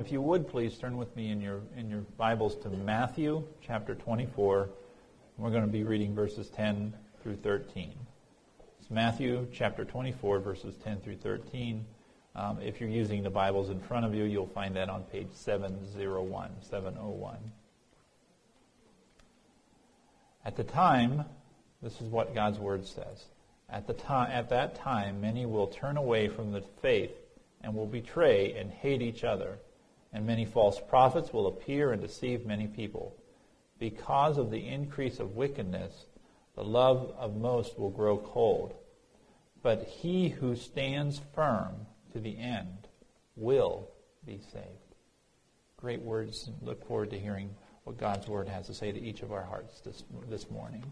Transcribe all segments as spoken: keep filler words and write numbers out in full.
if you would please turn with me in your in your Bibles to Matthew chapter twenty-four. We're going to be reading verses ten through thirteen. It's Matthew chapter twenty-four, verses ten through thirteen. Um, if you're using the Bibles in front of you, you'll find that on page seven oh one, seven oh one. At the time, this is what God's Word says. At the time, at that time, many will turn away from the faith and will betray and hate each other. And many false prophets will appear and deceive many people. Because of the increase of wickedness, the love of most will grow cold. But he who stands firm to the end will be saved. Great words. Look forward to hearing what God's Word has to say to each of our hearts this, this morning.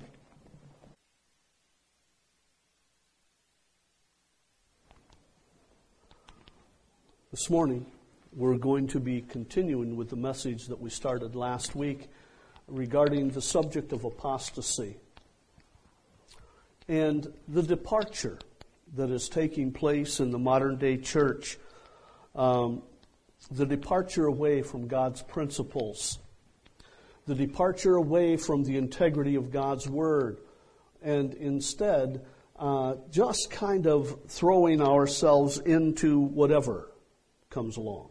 This morning, we're going to be continuing with the message that we started last week regarding the subject of apostasy and the departure that is taking place in the modern-day church, um, the departure away from God's principles, the departure away from the integrity of God's Word, and instead uh, just kind of throwing ourselves into whatever comes along.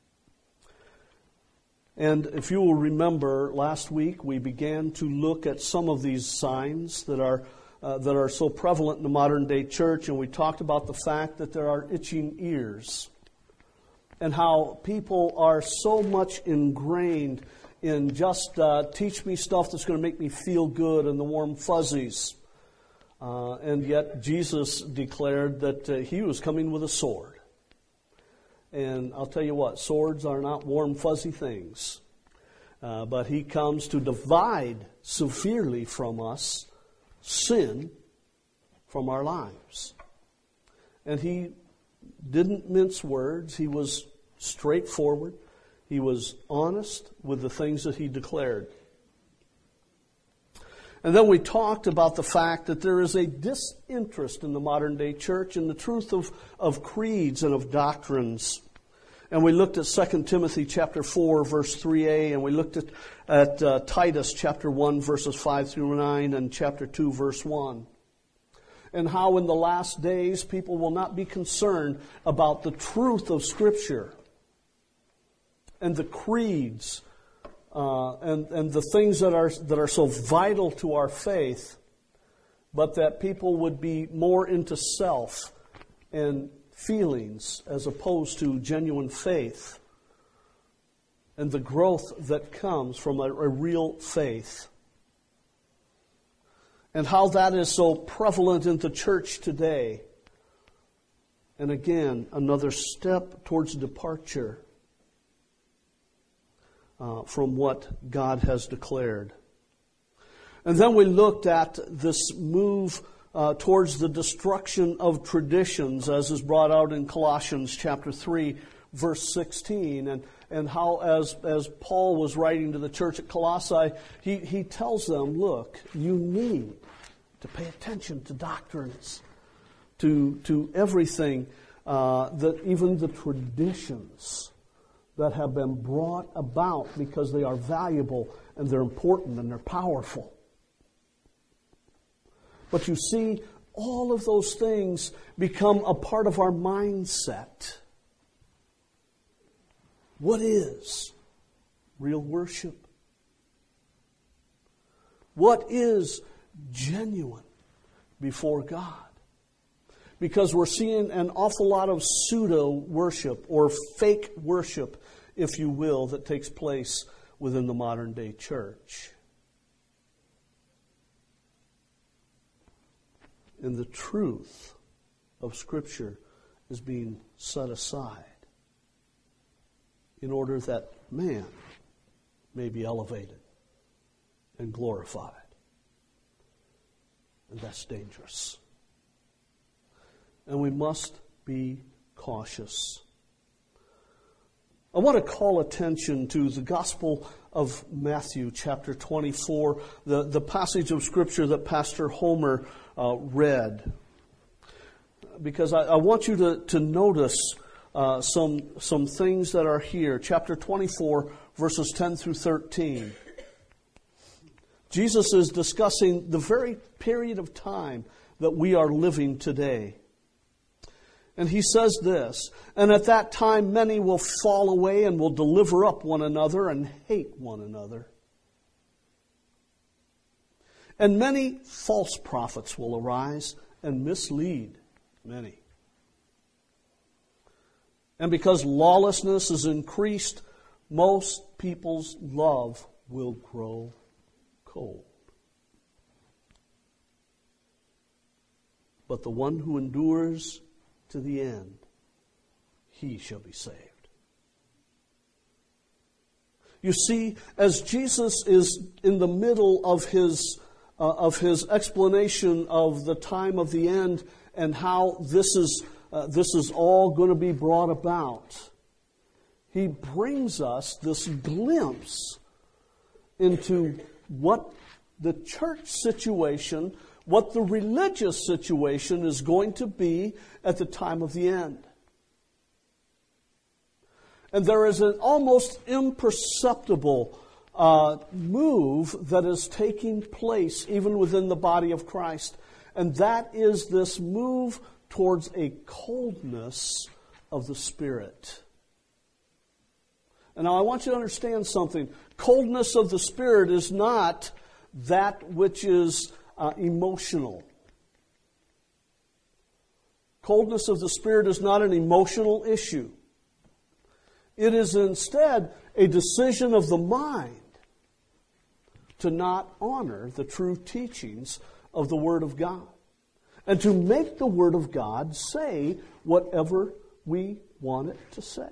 And if you will remember, last week we began to look at some of these signs that are uh, that are so prevalent in the modern day church, and we talked about the fact that there are itching ears and how people are so much ingrained in just uh, teach me stuff that's going to make me feel good and the warm fuzzies. Uh, and yet Jesus declared that uh, he was coming with a sword. And I'll tell you what, swords are not warm, fuzzy things. Uh, but he comes to divide severely from us sin from our lives. And he didn't mince words. He was straightforward. He was honest with the things that he declared. And then we talked about the fact that there is a disinterest in the modern day church in the truth of, of creeds and of doctrines. And we looked at Second Timothy chapter four, verse three a, and we looked at, at uh, Titus chapter one, verses five through nine, and chapter two, verse one. And how in the last days people will not be concerned about the truth of Scripture and the creeds uh, and, and the things that are, that are so vital to our faith, but that people would be more into self and feelings as opposed to genuine faith and the growth that comes from a, a real faith. And how that is so prevalent in the church today. And again, another step towards departure uh, from what God has declared. And then we looked at this move Uh, towards the destruction of traditions, as is brought out in Colossians chapter three, verse sixteen, and and how as as Paul was writing to the church at Colossae, he he tells them, look, you need to pay attention to doctrines, to to everything uh, that even the traditions that have been brought about because they are valuable and they're important and they're powerful. But you see, all of those things become a part of our mindset. What is real worship? What is genuine before God? Because we're seeing an awful lot of pseudo-worship or fake worship, if you will, that takes place within the modern day church. And the truth of Scripture is being set aside in order that man may be elevated and glorified. And that's dangerous. And we must be cautious. I want to call attention to the Gospel of Matthew, chapter twenty-four, the, the passage of Scripture that Pastor Homer uh, read. Because I, I want you to, to notice uh, some, some things that are here. Chapter twenty-four, verses ten through thirteen. Jesus is discussing the very period of time that we are living today. And he says this, "And at that time many will fall away and will deliver up one another and hate one another. And many false prophets will arise and mislead many. And because lawlessness is increased, most people's love will grow cold. But the one who endures to the end, he shall be saved." You see, as Jesus is in the middle of his uh, of his explanation of the time of the end and how this is uh, this is all going to be brought about, he brings us this glimpse into what the church situation, what the religious situation is going to be at the time of the end. And there is an almost imperceptible uh, move that is taking place even within the body of Christ. And that is this move towards a coldness of the Spirit. And now I want you to understand something. Coldness of the Spirit is not that which is uh, emotional. Coldness of the Spirit is not an emotional issue. It is instead a decision of the mind to not honor the true teachings of the Word of God and to make the Word of God say whatever we want it to say.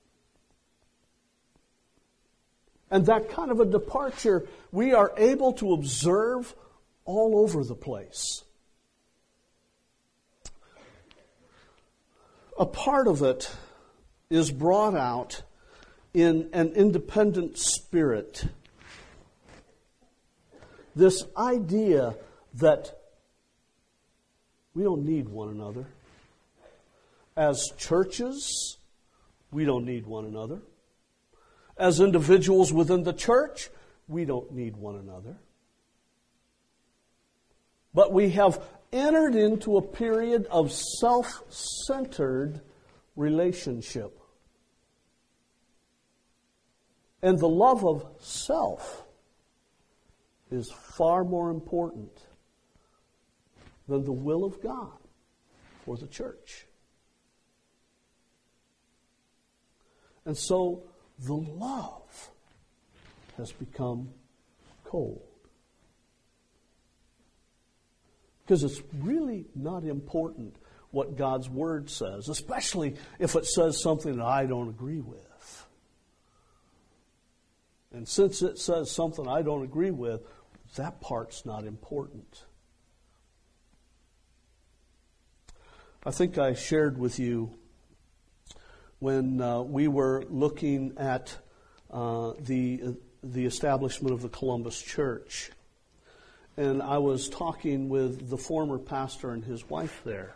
And that kind of a departure we are able to observe all over the place. A part of it is brought out in an independent spirit. This idea that we don't need one another. As churches, we don't need one another. As individuals within the church, we don't need one another. But we have entered into a period of self-centered relationship. And the love of self is far more important than the will of God for the church. And so the love has become cold. Because it's really not important what God's Word says, especially if it says something that I don't agree with. And since it says something I don't agree with, that part's not important. I think I shared with you when uh, we were looking at uh, the uh, the establishment of the Columbus Church. And I was talking with the former pastor and his wife there.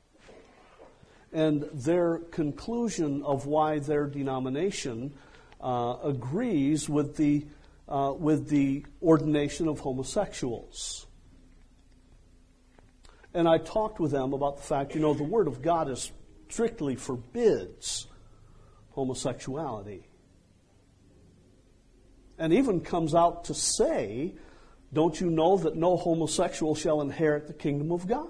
And their conclusion of why their denomination uh, agrees with the uh, with the ordination of homosexuals. And I talked with them about the fact, you know, the Word of God is strictly forbids homosexuality. And even comes out to say, don't you know that no homosexual shall inherit the kingdom of God?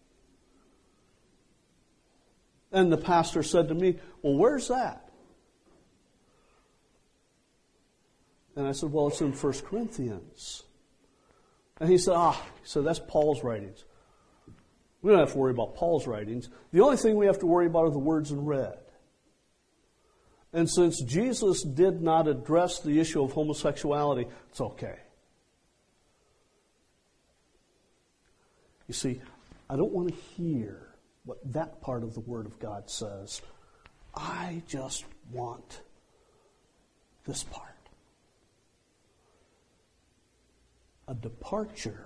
And the pastor said to me, well, where's that? And I said, well, it's in First Corinthians. And he said, ah, he said, that's Paul's writings. We don't have to worry about Paul's writings. The only thing we have to worry about are the words in red. And since Jesus did not address the issue of homosexuality, it's okay. You see, I don't want to hear what that part of the Word of God says. I just want this part. A departure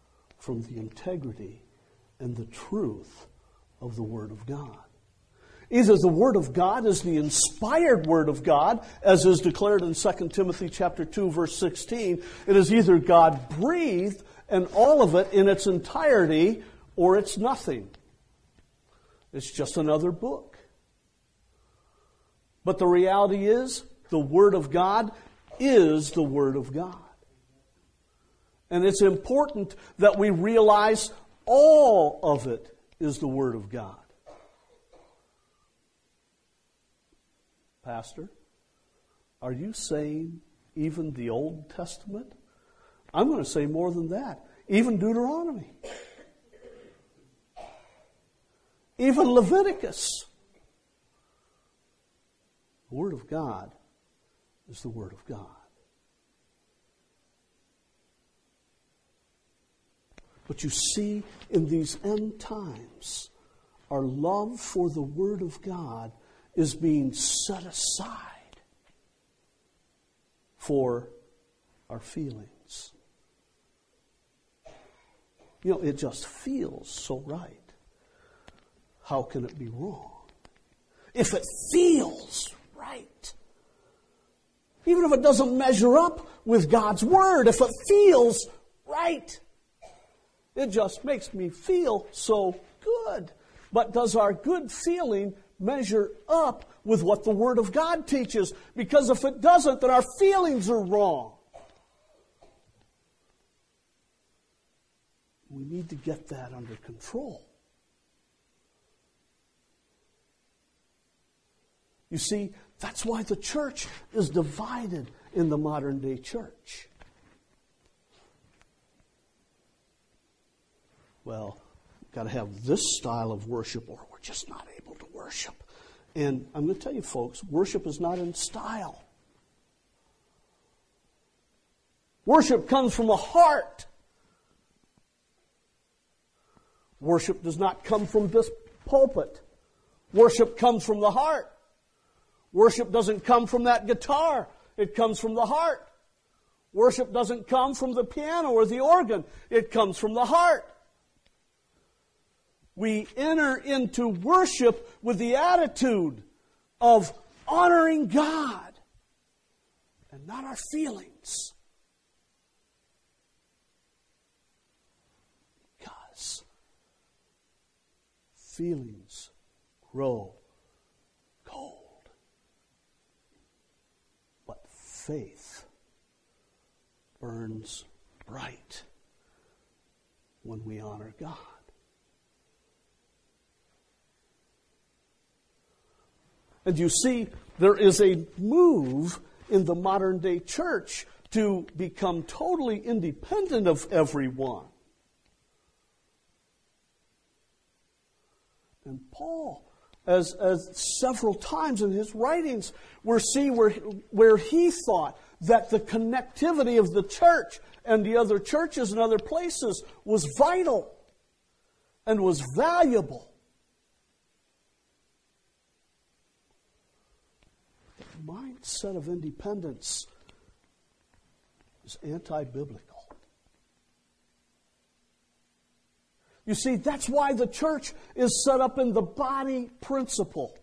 from the integrity and the truth of the Word of God. Either the Word of God is the inspired Word of God, as is declared in Second Timothy chapter two, verse sixteen. It is either God-breathed and all of it in its entirety, or it's nothing. It's just another book. But the reality is, the Word of God is the Word of God. And it's important that we realize all of it is the Word of God. Pastor, are you saying even the Old Testament? I'm going to say more than that. Even Deuteronomy. Even Leviticus. The Word of God is the Word of God. But you see, in these end times, our love for the Word of God is being set aside for our feelings. You know, it just feels so right. How can it be wrong? If it feels right, even if it doesn't measure up with God's Word, if it feels right, it just makes me feel so good. But does our good feeling measure up with what the Word of God teaches? Because if it doesn't, then our feelings are wrong. We need to get that under control. You see, that's why the church is divided in the modern day church. Well, we've got to have this style of worship or we're just not able to worship. And I'm going to tell you, folks, worship is not in style. Worship comes from a heart. Worship does not come from this pulpit. Worship comes from the heart. Worship doesn't come from that guitar. It comes from the heart. Worship doesn't come from the piano or the organ. It comes from the heart. We enter into worship with the attitude of honoring God and not our feelings. Because feelings grow cold. But faith burns bright when we honor God. And you see, there is a move in the modern day church to become totally independent of everyone. And Paul, as, as several times in his writings, we see where, where he thought that the connectivity of the church and the other churches and other places was vital and was valuable. The mindset of independence is anti-biblical. You see, that's why the church is set up in the body principle.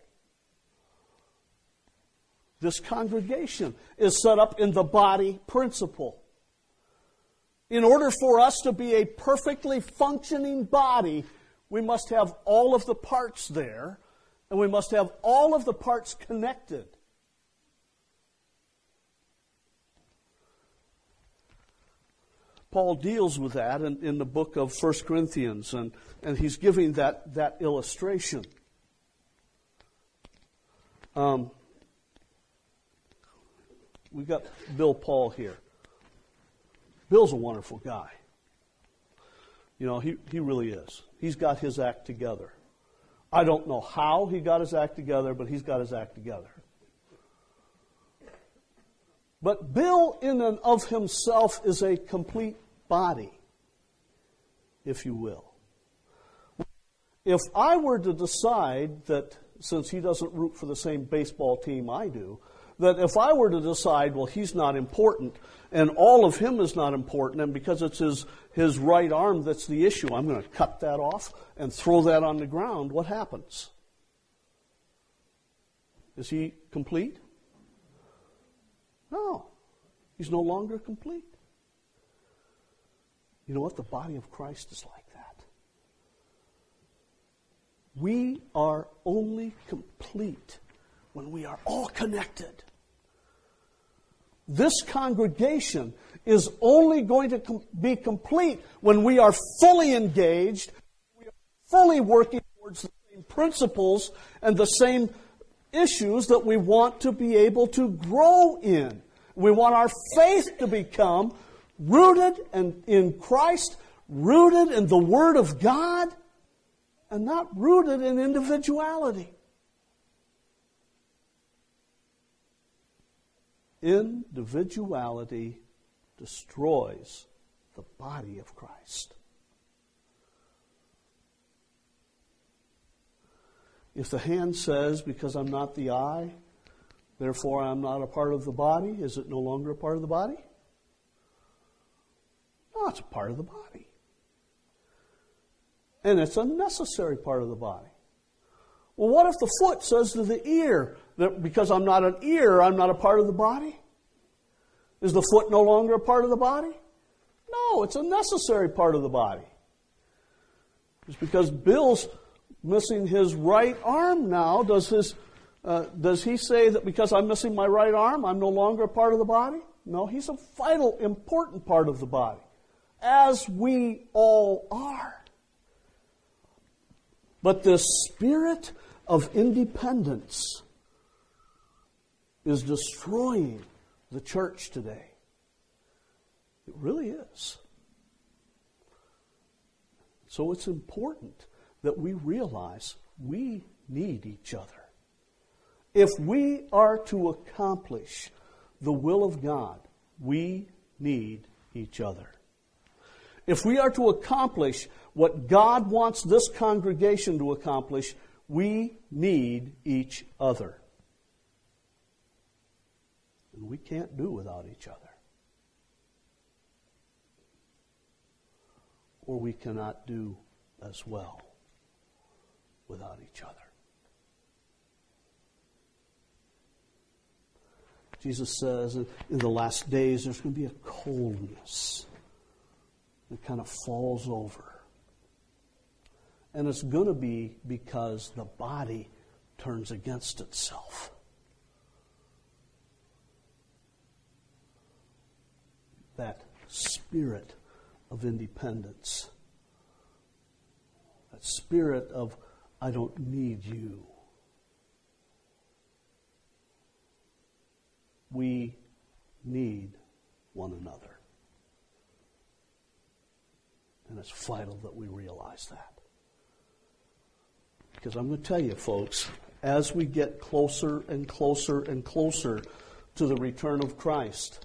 This congregation is set up in the body principle. In order for us to be a perfectly functioning body, we must have all of the parts there, and we must have all of the parts connected. Paul deals with that in, in the book of First Corinthians, and, and he's giving that, that illustration. Um, we've got Bill Paul here. Bill's a wonderful guy. You know, he, he really is. He's got his act together. I don't know how he got his act together, but he's got his act together. But Bill, in and of himself, is a complete body, if you will. If I were to decide that, since he doesn't root for the same baseball team I do, that if I were to decide, well, he's not important, and all of him is not important, and because it's his, his right arm that's the issue, I'm going to cut that off and throw that on the ground, what happens? Is he complete? No. He's no longer complete. You know what? The body of Christ is like that. We are only complete when we are all connected. This congregation is only going to com- be complete when we are fully engaged, we are fully working towards the same principles and the same issues that we want to be able to grow in. We want our faith to become rooted and in Christ, rooted in the Word of God, and not rooted in individuality. Individuality destroys the body of Christ. If the hand says, because I'm not the eye, therefore I'm not a part of the body, is it no longer a part of the body? No, it's a part of the body. And it's a necessary part of the body. Well, what if the foot says to the ear that because I'm not an ear, I'm not a part of the body? Is the foot no longer a part of the body? No, it's a necessary part of the body. Just because Bill's missing his right arm now, does his uh, does he say that because I'm missing my right arm, I'm no longer a part of the body? No, he's a vital, important part of the body, as we all are. But this spirit of independence is destroying the church today. It really is. So it's important that we realize we need each other. If we are to accomplish the will of God, we need each other. If we are to accomplish what God wants this congregation to accomplish, we need each other. And we can't do without each other. Or we cannot do as well without each other. Jesus says in the last days there's going to be a coldness that kind of falls over. And it's going to be because the body turns against itself. That spirit of independence. That spirit of, I don't need you. We need one another. And it's vital that we realize that. Because I'm going to tell you, folks, as we get closer and closer and closer to the return of Christ,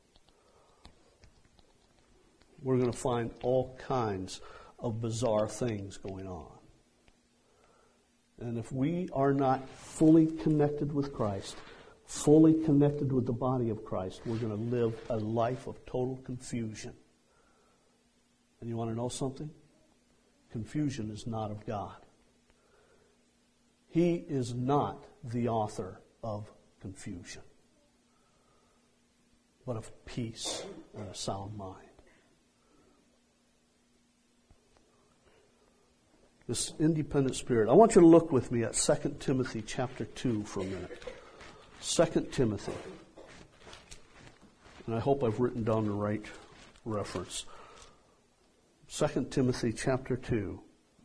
we're going to find all kinds of bizarre things going on. And if we are not fully connected with Christ, fully connected with the body of Christ, we're going to live a life of total confusion. And you want to know something? Confusion is not of God. He is not the author of confusion, but of peace and a sound mind. This independent spirit. I want you to look with me at Second Timothy chapter two for a minute. Second Timothy. And I hope I've written down the right reference. Second Timothy chapter two,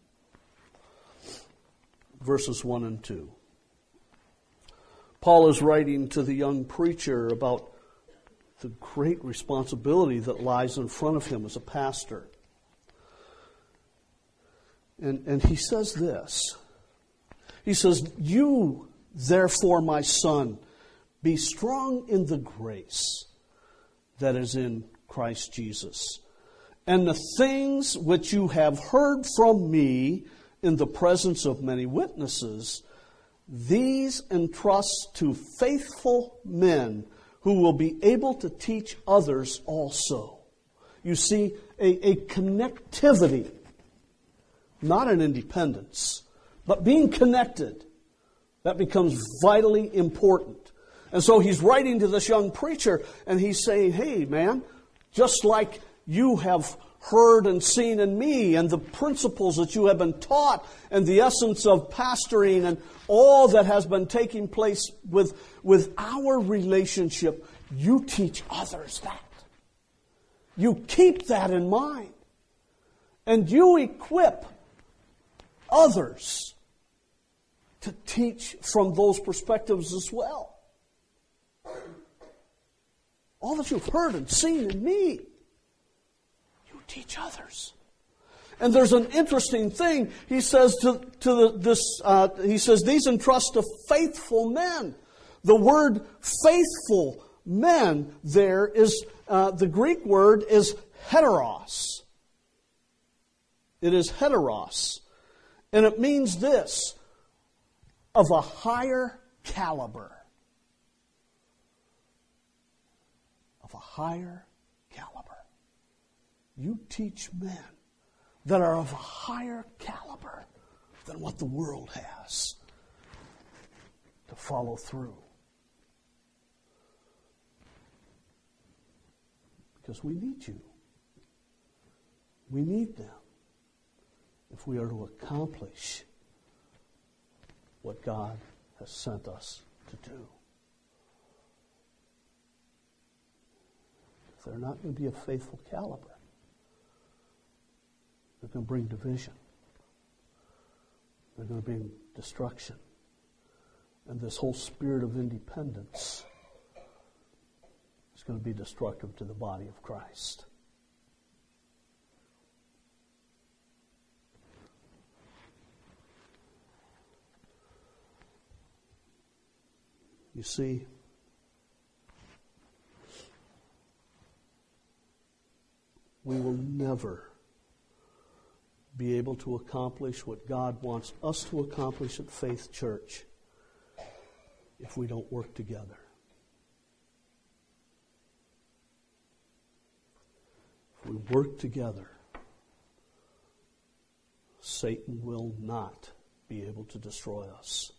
verses one and two. Paul is writing to the young preacher about the great responsibility that lies in front of him as a pastor. And, and he says this. He says, "You, therefore, my son, be strong in the grace that is in Christ Jesus. And the things which you have heard from me in the presence of many witnesses, these entrust to faithful men who will be able to teach others also." You see, a, a connectivity, not an independence, but being connected That becomes vitally important. And so he's writing to this young preacher, and he's saying, hey, man, just like you have heard and seen in me, and the principles that you have been taught, and the essence of pastoring, and all that has been taking place with, with our relationship, you teach others that. You keep that in mind. And you equip others to teach from those perspectives as well. All that you've heard and seen in me, you teach others. And there's an interesting thing. He says to, to the, this. Uh, he says these entrust to faithful men. The word faithful men there is uh, the Greek word is heteros. It is heteros, and it means this: of a higher caliber. Of a higher caliber. You teach men that are of a higher caliber than what the world has to follow through. Because we need you. We need them if we are to accomplish what God has sent us to do. If they're not going to be a faithful caliber, they're going to bring division. They're going to bring destruction. And this whole spirit of independence is going to be destructive to the body of Christ. You see, we will never be able to accomplish what God wants us to accomplish at Faith Church if we don't work together. If we work together, Satan will not be able to destroy us.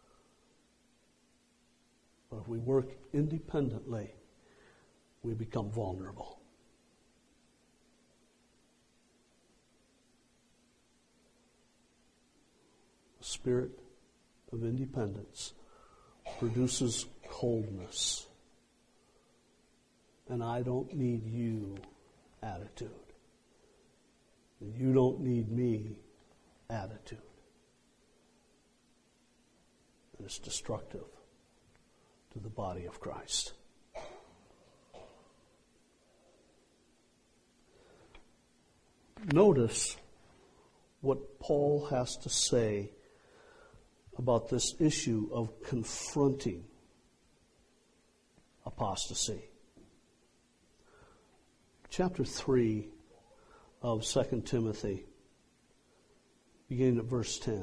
But if we work independently, we become vulnerable. The spirit of independence produces coldness. And I don't need you attitude. And you don't need me attitude. And it's destructive to the body of Christ. Notice what Paul has to say about this issue of confronting apostasy. Chapter three of Second Timothy, beginning at verse ten.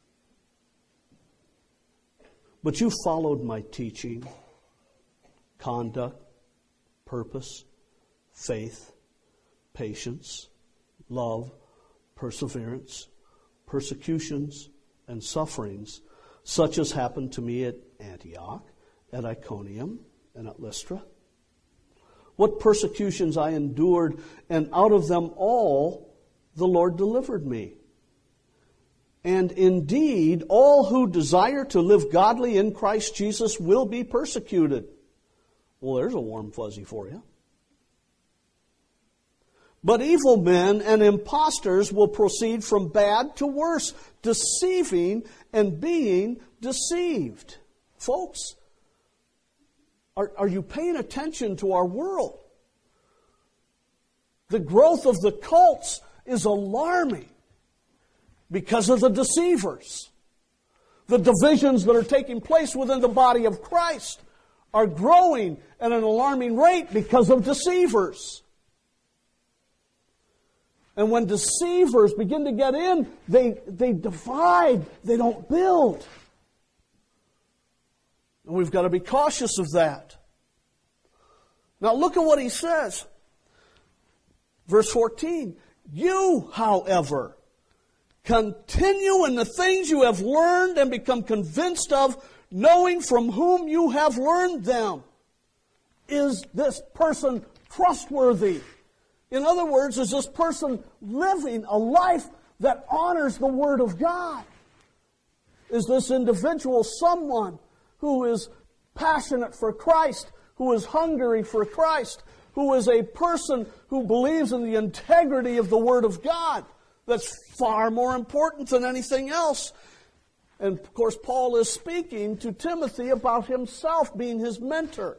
But you followed my teaching, conduct, purpose, faith, patience, love, perseverance, persecutions, and sufferings, such as happened to me at Antioch, at Iconium, and at Lystra. What persecutions I endured, and out of them all the Lord delivered me. And indeed, all who desire to live godly in Christ Jesus will be persecuted. Well, there's a warm fuzzy for you. But evil men and impostors will proceed from bad to worse, deceiving and being deceived. Folks, are, are you paying attention to our world? The growth of the cults is alarming because of the deceivers. The divisions that are taking place within the body of Christ are growing at an alarming rate because of deceivers. And when deceivers begin to get in, they, they divide, they don't build. And we've got to be cautious of that. Now look at what he says. Verse fourteen, you, however, Continue in the things you have learned and become convinced of, knowing from whom you have learned them. Is this person trustworthy? In other words, is this person living a life that honors the Word of God? Is this individual someone who is passionate for Christ, who is hungry for Christ, who is a person who believes in the integrity of the Word of God? That's far more important than anything else. And of course, Paul is speaking to Timothy about himself being his mentor.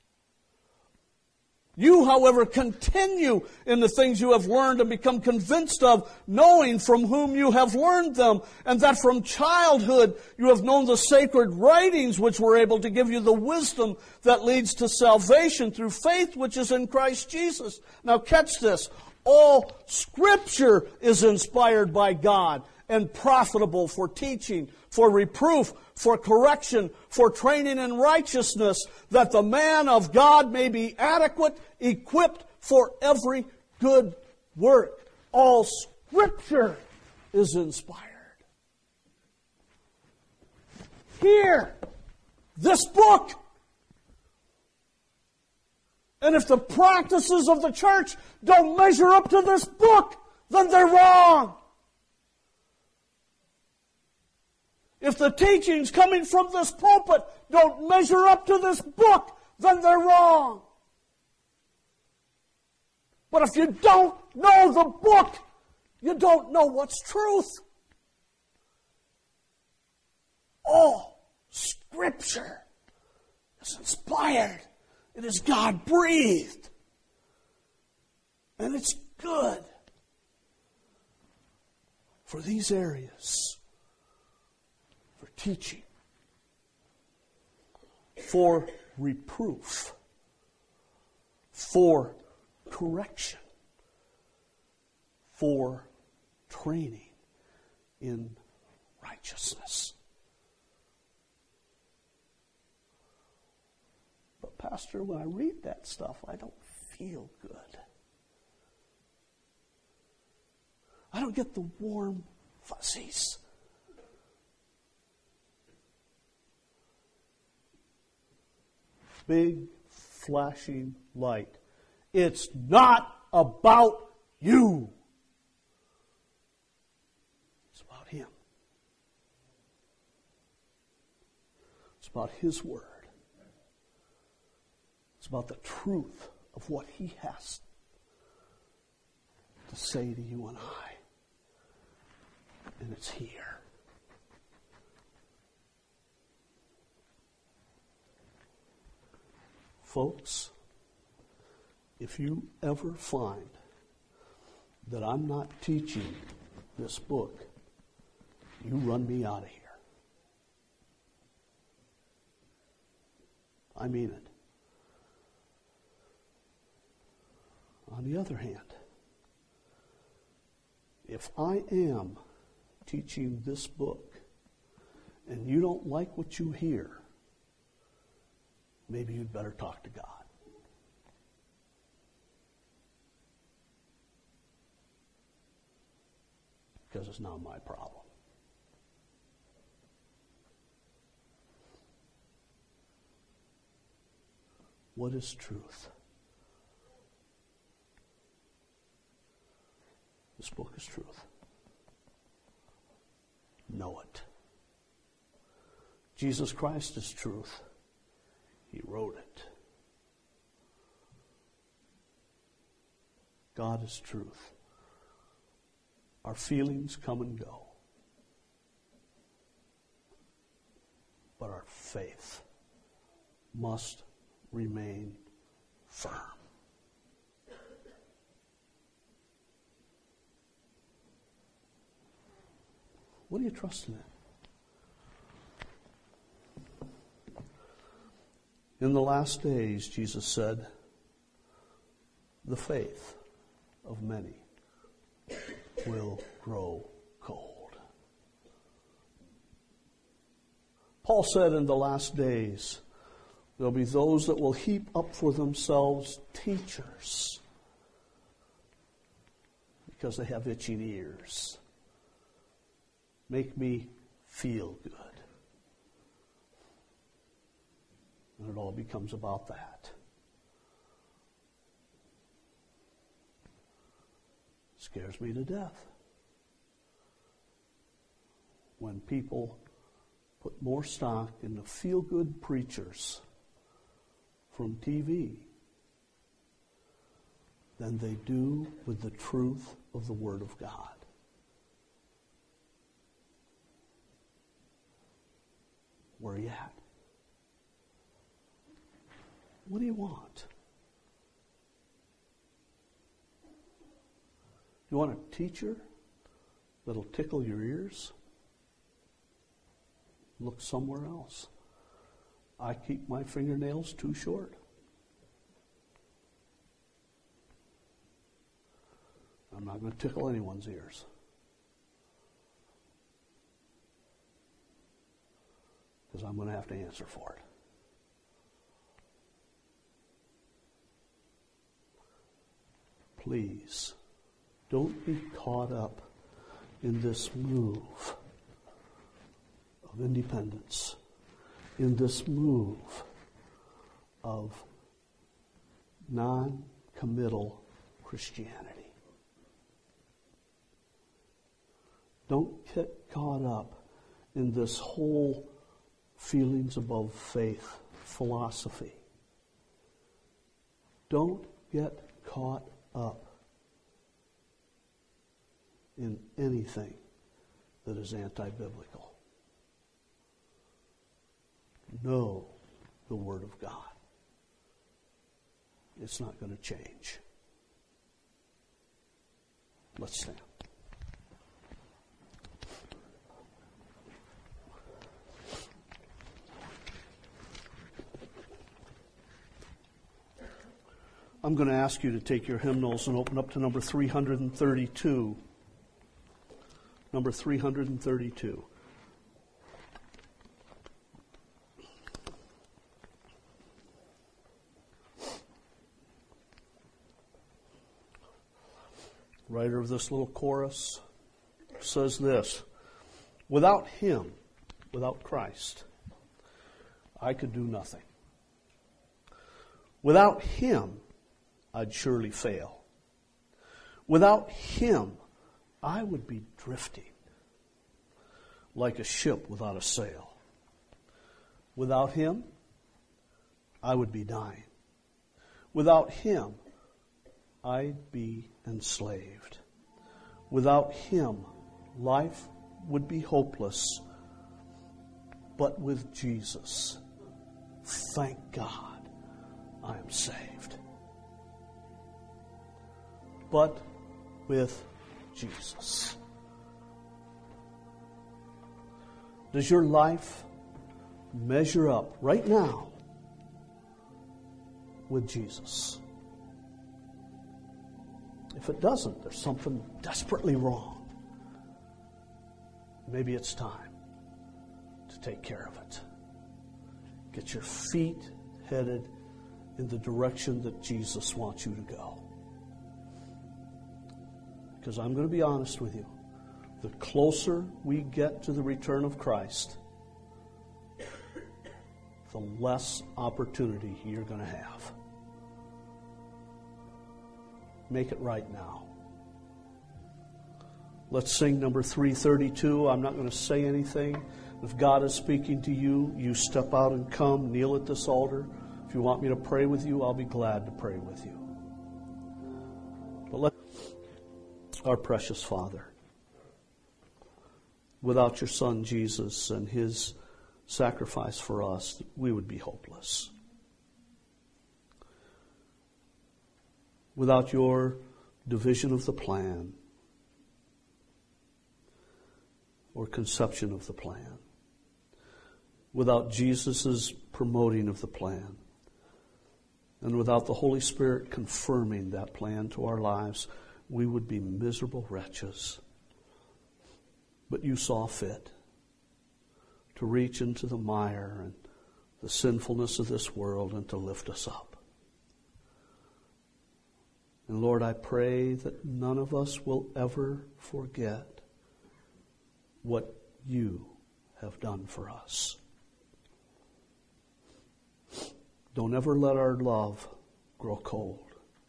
You, however, continue in the things you have learned and become convinced of, knowing from whom you have learned them, and that from childhood you have known the sacred writings which were able to give you the wisdom that leads to salvation through faith which is in Christ Jesus. Now catch this. All Scripture is inspired by God and profitable for teaching, for reproof, for correction, for training in righteousness, that the man of God may be adequate, equipped for every good work. All Scripture is inspired. Here, this book. And if the practices of the church don't measure up to this book, then they're wrong. If the teachings coming from this pulpit don't measure up to this book, then they're wrong. But if you don't know the book, you don't know what's truth. All Scripture is inspired. It is God-breathed. And it's good for these areas. For teaching. For reproof. For correction. For training in righteousness. But Pastor, when I read that stuff, I don't feel good. I don't get the warm fuzzies. Big flashing light. It's not about you. It's about Him. It's about His Word. It's about the truth of what He has to say to you and I. And it's here. Folks, if you ever find that I'm not teaching this book, you run me out of here. I mean it. On the other hand, if I am teaching this book and you don't like what you hear, maybe you'd better talk to God. Because it's not my problem. What is truth? This book is truth. Know it. Jesus Christ is truth. He wrote it. God is truth. Our feelings come and go. But our faith must remain firm. What are you trusting in? In the last days, Jesus said, the faith of many will grow cold. Paul said in the last days, there'll be those that will heap up for themselves teachers because they have itching ears. make me feel good. And it all becomes about that. It scares me to death when people put more stock in the feel-good preachers from T V than they do with the truth of the Word of God. Where are you at? What do you want? You want a teacher that'll tickle your ears? Look somewhere else. I keep my fingernails too short. I'm not going to tickle anyone's ears. Because I'm going to have to answer for it. Please, don't be caught up in this move of independence, in this move of non-committal Christianity. Don't get caught up in this whole feelings above faith philosophy. Don't get caught up in anything that is anti-biblical. Know the Word of God. It's not going to change. Let's stand. I'm going to ask you to take your hymnals and open up to number three hundred thirty-two. Number three hundred thirty-two. Writer of this little chorus says this: without Him, without Christ, I could do nothing. Without Him, I'd surely fail. Without Him, I would be drifting like a ship without a sail. Without Him, I would be dying. Without Him, I'd be enslaved. Without Him, life would be hopeless. But with Jesus, thank God, I am saved. But with Jesus. Does your life measure up right now with Jesus? If it doesn't, there's something desperately wrong. Maybe it's time to take care of it. Get your feet headed in the direction that Jesus wants you to go. Because I'm going to be honest with you. The closer we get to the return of Christ, the less opportunity you're going to have. Make it right now. Let's sing number three thirty-two. I'm not going to say anything. If God is speaking to you, you step out and come, kneel at this altar. If you want me to pray with you, I'll be glad to pray with you. But let our precious Father, without your Son Jesus and His sacrifice for us, we would be hopeless. Without your division of the plan or conception of the plan, without Jesus' promoting of the plan, and without the Holy Spirit confirming that plan to our lives, we would be miserable wretches. But you saw fit to reach into the mire and the sinfulness of this world and to lift us up. And Lord, I pray that none of us will ever forget what you have done for us. Don't ever let our love grow cold,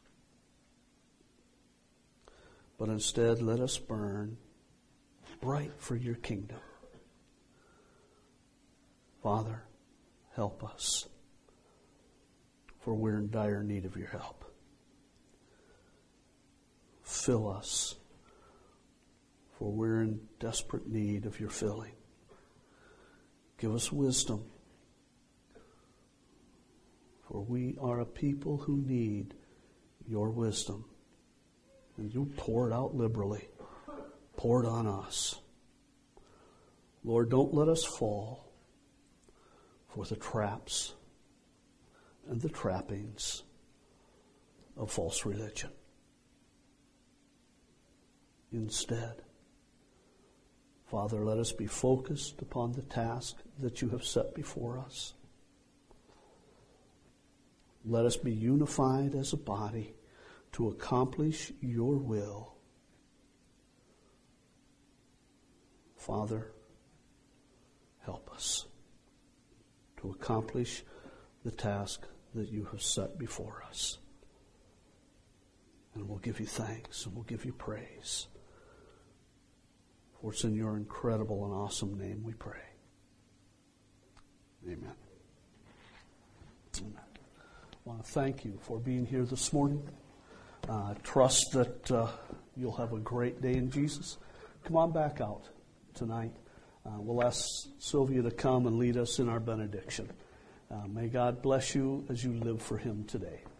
but instead let us burn bright for your kingdom. Father, help us, for we're in dire need of your help. Fill us, for we're in desperate need of your filling. Give us wisdom, for we are a people who need your wisdom. And you pour it out liberally. Pour it on us. Lord, don't let us fall for the traps and the trappings of false religion. Instead, Father, let us be focused upon the task that you have set before us. Let us be unified as a body to accomplish your will. Father, help us to accomplish the task that you have set before us. And we'll give you thanks and we'll give you praise. For it's in your incredible and awesome name we pray. Amen. Amen. I want to thank you for being here this morning. Uh, trust that uh, you'll have a great day in Jesus. Come on back out tonight. Uh, we'll ask Sylvia to come and lead us in our benediction. Uh, may God bless you as you live for him today.